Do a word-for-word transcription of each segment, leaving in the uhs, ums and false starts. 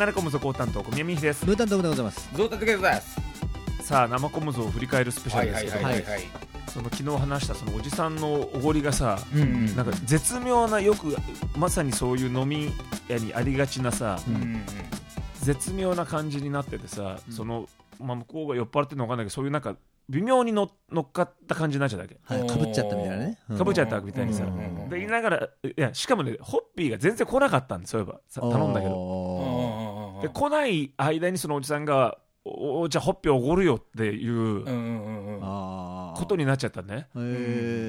離れ込むぞ高担当小宮美です。 ブータントムでございます。 ゾウタテケです。 さあ生コムゾを振り返るスペシャルですけど、 はいはいはいはい、 その昨日話したそのおじさんのおごりがさ、 うんうん、 なんか絶妙な、よくまさにそういう飲み屋にありがちなさ、 うんうんうん、 絶妙な感じになっててさ、うん、その、まあ、向こうが酔っ払ってるのか分かんないけど、そういうなんか微妙に 乗, 乗っかった感じになっちゃったわけ、 はい、かぶっちゃったみたいなね、 かぶっちゃったみたいにさ、で言いながら、いやしかもねホッピーが全然来なかったんです、そういえば頼んだけど、で来ない間にそのおじさんがおじゃあホッピーおごるよっていうことになっちゃったね、うん、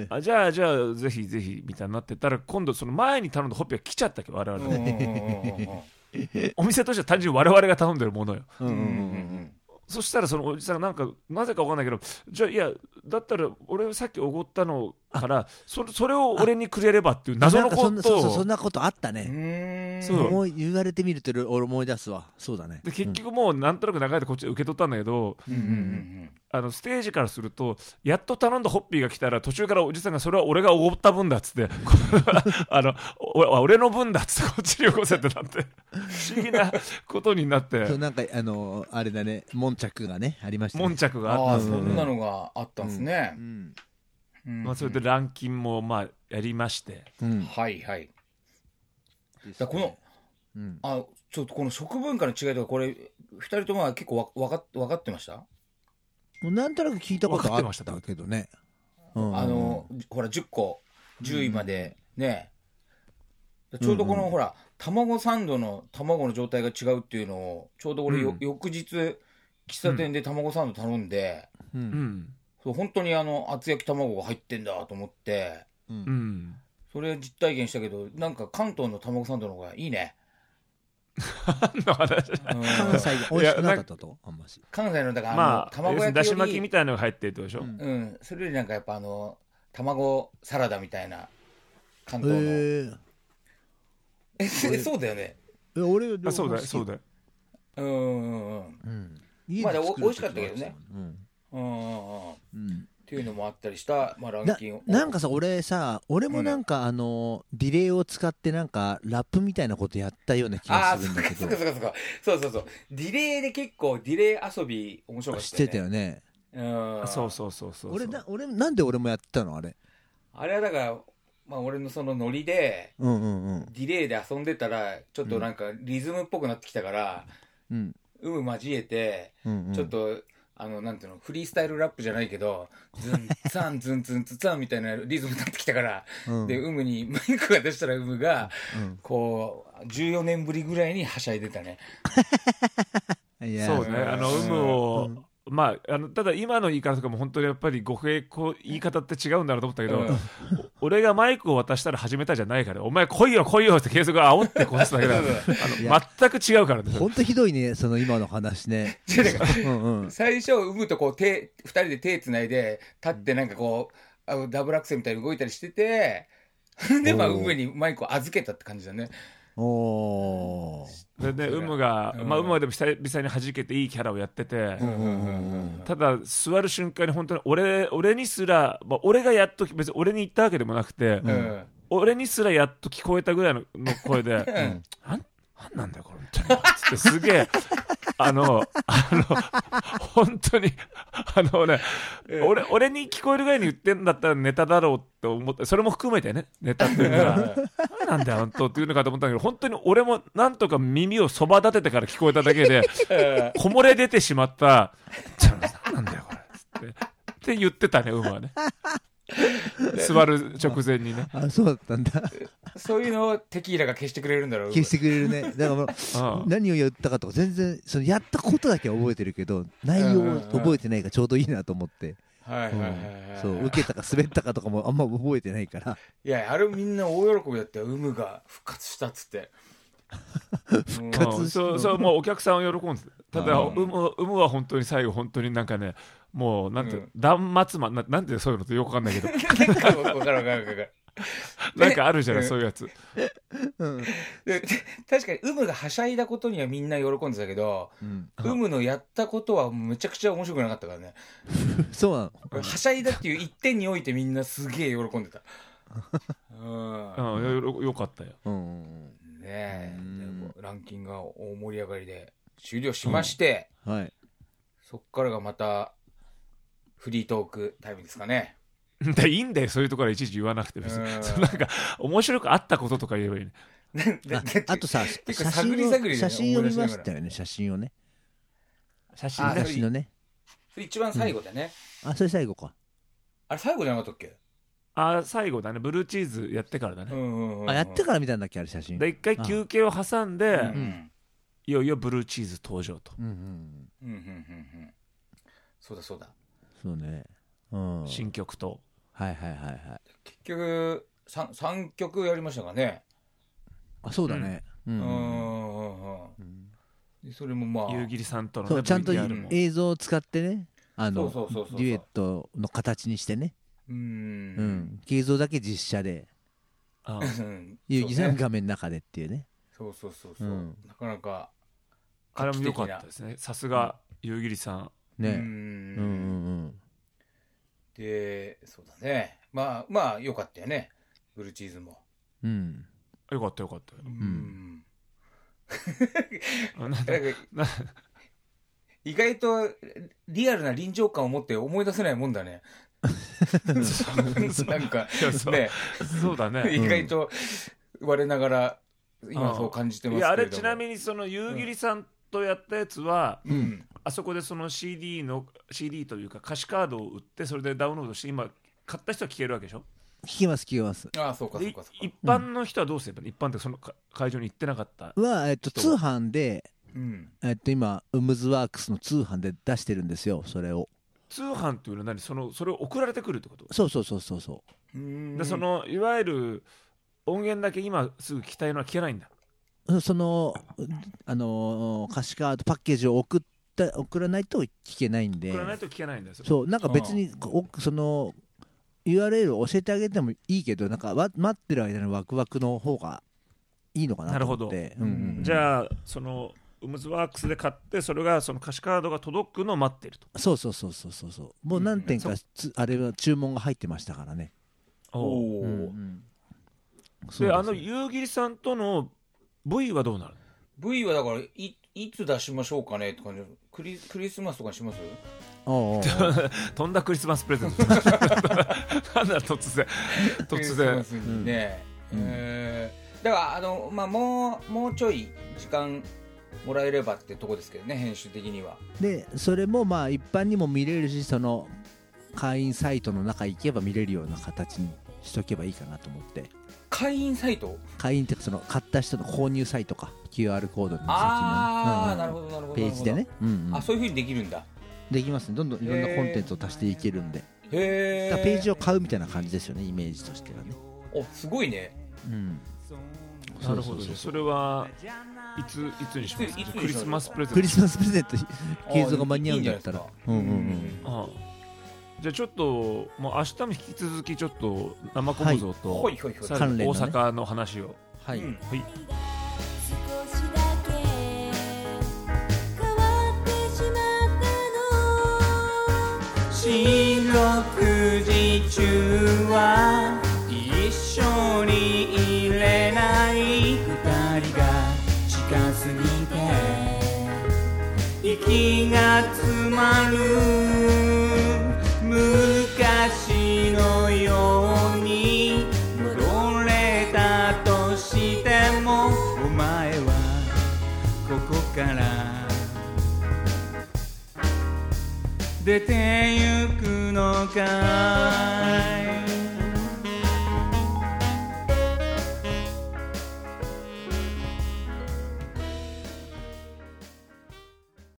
あじゃあじゃあぜひぜひみたいになってたら、今度その前に頼んだホッピーが来ちゃったっけ我々ねお店としては単純に我々が頼んでるものよ、うんうんうんうん、そしたらそのおじさんがなんかなぜか分かんないけど、じゃあいやだったら俺さっきおごったのからそ れ, それを俺にくれればっていう謎のことを、 そんな、そうそう、そんなことあったね。そう思い言われてみると俺思い出すわ。そうだね。 で結局もうなんとなく流れてこっちで受け取ったんだけど、うんうんうん、あのステージからするとやっと頼んだホッピーが来たら途中からおじさんがそれは俺がおごった分だっつってあの俺の分だっつってこっちによこせってなって不思議なことになってそうなんかあのあれだね、悶着がねありましたね。 悶着があった、そんなのがあったんですね、うんうんうんまあ、それでランキンもまあやりまして、うん、 はいはい。だこの、うん、あちょっとこの食文化の違いとかこれふたりとも結構わ分か, 分かってました？ もうなんとなく聞いたことあったけどね、 うん、あのほらじゅっこじゅういまでね、うん、ちょうどこの、うんうん、ほら卵サンドの卵の状態が違うっていうのをちょうど俺、うん、翌日喫茶店で卵サンド頼んで、うんうんそう本当にあの厚焼き卵が入ってんだと思って、うん、それ実体験したけど、なんか関東の卵サンドの方がいいね関西で美味しくなかったとあんまし関西のだから、 まあ、 あの卵焼きよりだし巻きみたいなのが入ってるってことでしょ、 うんうん、それよりなんかやっぱあの卵サラダみたいな関東の、えー、えそうだよね。 え俺あそうだよそうだようんうんうん、まあお美味しかったけどね、うんうんうんうん、っていうのもあったりした、まあ、ランキングな, なんかさ俺さ俺もなんか、うん、あのディレイを使ってなんかラップみたいなことやったような気がするんだけど、 そうそうそうそうそうそうディレイで結構ディレイ遊び面白かったよね。 してたよね。 うんそうそうそうそう俺な俺なんで俺もやったのあれあれはだからまあ俺のそのノリで、うんうんうん、ディレイで遊んでたらちょっとなんかリズムっぽくなってきたから、うん、有無交えて、うんうん、ちょっとあのなんていうのフリースタイルラップじゃないけどズンツァンズンツンツツァンみたいなリズムになってきたから、うん、で有無にマイクが出したら有無が、うん、こうじゅうよねんぶりぐらいにはしゃいでたねいやそうね、あの有無を、うんまあ、あのただ今の言い方とかも本当にやっぱり語弊こう言い方って違うんだろうと思ったけど、うん、俺がマイクを渡したら始めたじゃないから、お前来いよ来いよって継続煽ってこすだけだから全く違うからね。 本当ひどいねその今の話ねうん、最初産むとこう手ふたりで手つないで立ってなんかこうあダブルアクセルみたいに動いたりしててでまあ産むにマイクを預けたって感じだね。 おでね、有無が、うんまあ、有無はでも久々に弾けていいキャラをやってて、うんうんうんうん、ただ座る瞬間に本当に 俺, 俺にすら、まあ、俺がやっと別に俺に言ったわけでもなくて、うん、俺にすらやっと聞こえたぐらい の, の声で、うん、なんなんなんだよこれみたいなつってすげえあのあの本当にあのね、うん、俺, 俺に聞こえるぐらいに言ってんだったらネタだろうって思って、それも含めてねネタっていうのはなんだよ本当っていうのかと思ったんだけど、本当に俺もなんとか耳をそば立ててから聞こえただけでこもれ出てしまったなんだよこれってって言ってたね、馬はね座る直前にね。 あ、そうだったんだ。 そういうのをテキーラが消してくれるんだろう。 消してくれるね。だからああ何を言ったかとか全然そのやったことだけは覚えてるけど内容を覚えてないからちょうどいいなと思って。はいはいはい、はい、そう受けたか滑ったかとかもあんま覚えてないから。 いやあれみんな大喜びだったよ。有無が復活したっつって。 復活した、 そうそうもうお客さんを喜んでただ有無、有無は本当に最後本当になんかねもうなんて、うん、断末魔 な, なんてそういうのってよくわかんないけど分かる分かる分かるなんかあるじゃない、そういうやつ、 うん、で確かに有無がはしゃいだことにはみんな喜んでたけど、うん、有無のやったことはめちゃくちゃ面白くなかったからねそうなの。 はしゃいだっていう一点においてみんなすげえ喜んでたうん、 うん、よ, よかったよ、うんねね、ランキングが大盛り上がりで終了しまして、 うんはい、 そっからがまたフリートークタイムですかね。 いいんだよそういうところはいちいち言わなくて別になんか面白くあったこととか言えばいいね。 あ, あとさ写真を写真を見ましたよね。写真をね写真写真のねそれ一番最後でね、 うん、あそれ最後か。 あれ最後じゃなかったっけ。 あ最後だね。ブルーチーズやってからだね、うんうんうん、あやってから見たんだっけあれ写真で一回休憩を挟んで、うん、いよいよブルーチーズ登場と、うんうんうんうんうん、 そうだそうだそうね、 うん、新曲とはいはいはいはい結局 3, さんきょくやりましたかね。 あそうだね、うんうんうんうん、でそれもまあ夕霧さんとの、ね、 そうちゃんと映像を使ってねあのデュエットの形にしてねうん、うん、映像だけ実写で夕霧さんの画面の中でっていうね。 そうそうそうそう、うん、なかなかあれも良かったですね。さすが夕霧さんね。うんうんうんでそうだねまあまあ良かったよねブルーチーズも。 うんよかったよかったよ。うん意外とリアルな臨場感を持って思い出せないもんだね。なんかねそうだね。 意外と我ながら今そう感じてますけれども。いやあれちなみにその夕霧さんとやったやつは、うん、あそこでその シーディー の シーディー というか歌詞カードを売ってそれでダウンロードして今買った人は聴けるわけでしょ。 聞きます聞きます。 ああそうかそうかそうか。 一般の人はどうすれば、うん、一般ってその会場に行ってなかったは、えっと、通販で、うんえっと、今ウムズワークスの通販で出してるんですよそれを。 通販っていうのは何 そのそれを送られてくるってこと。 そうそうそうそうそうでそのいわゆる音源だけ今すぐ聞きたいのは聞けないんだ。 そのあの歌詞カードパッケージを送った送らないと聞けないんで。 送らないと聞けないんだよ。 そうなんか別にその ユーアールエル を教えてあげてもいいけどなんか待ってる間のワクワクの方がいいのかなと思って。 なるほど、うんうん、じゃあそのウムズワークスで買ってそれがその歌詞カードが届くのを待ってると。 そうそうそうそうそうそうもう何点か、うん、あれは注文が入ってましたからね。 おお、うんうん、であの夕霧さんとの V はどうなる？ V はだから い, いつ出しましょうかねって感じ。ク リ, クリスマスとかします？ おうおうとんだクリスマスプレゼントなんだ突然突然クリスマスにね、うんえー、だからあの、まあ、もうもうちょい時間もらえればってとこですけどね編集的には。 でそれもまあ一般にも見れるしその会員サイトの中行けば見れるような形にしとけばいいかなと思って。 会員サイト？ 会員ってその買った人の購入サイトか キューアール コードの先の、ね、 ああ、うん、なるほどなるほどページでね、うんうん、 あそういう風にできるんだ。 できますね。どんどんいろんなコンテンツを足していけるんで。へー。ページを買うみたいな感じですよねイメージとしてはね。 おすごいね。 うんなるほど。それはいついつにしますか？クリスマスプレゼント。 クリスマスプレゼント映像が間に合うんだったら。うんうんうん。あじゃあちょっともう明日も引き続きちょっと生小僧と、 はい、 大阪の話を。 はい。うん、はい。 四六時中は一緒にいれない二人が近すぎて息が詰まる昔のように戻れたとしてもお前はここから出てゆくのかい